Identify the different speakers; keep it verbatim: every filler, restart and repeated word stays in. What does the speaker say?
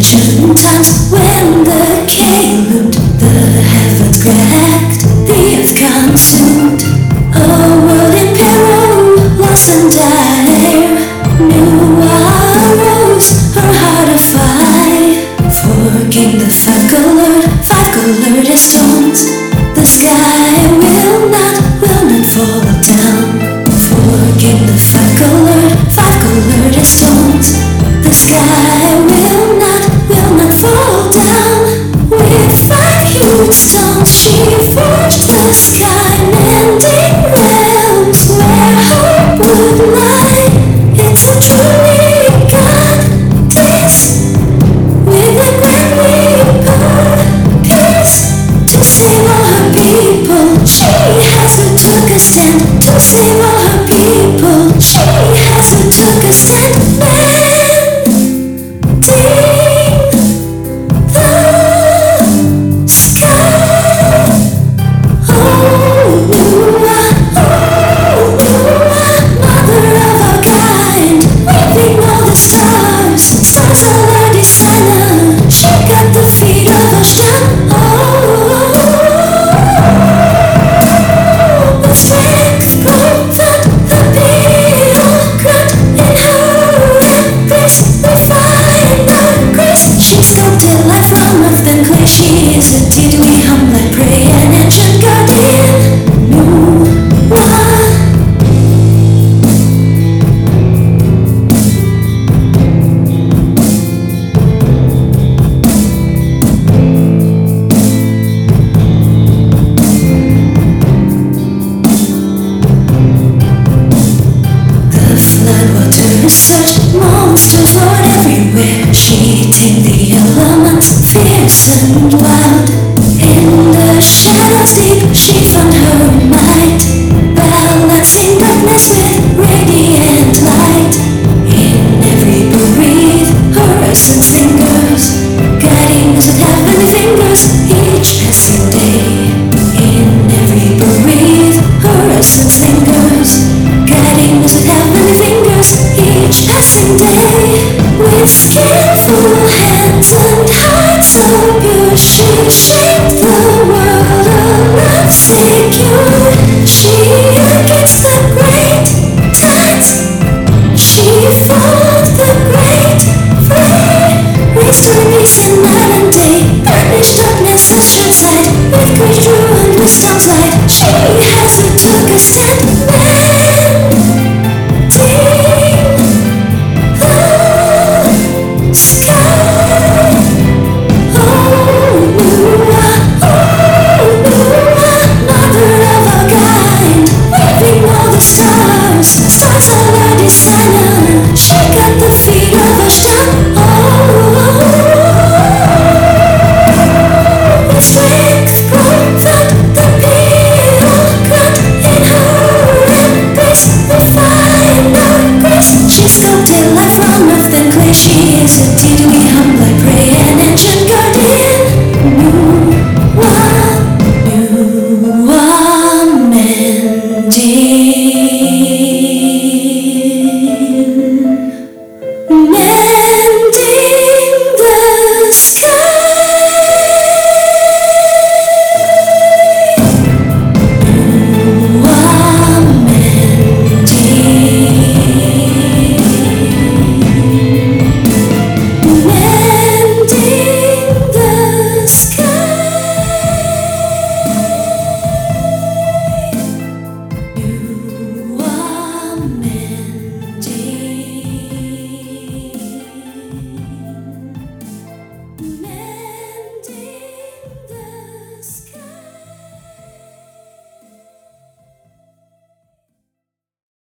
Speaker 1: ancient times when the king loomed, the heavens cracked, the earth consumed. A world in peril, lost and dying. New arose, her heart afire. For King the five-colored, five-colored stones, the sky will not, will not fall down. For King the five-colored, five-colored stones, the sky will not, will not fall down. With five huge stones she forged the sky-mending realms where hope would lie. It's a truly goddess with a grand reaper, peace to save all her people. She has who took a stand to save all her people. She has who took a stand. She is a deed we humbly pray, an ancient guardian, new one. The flood waters surged, monsters roared everywhere. She tamed the elements, fierce and wild.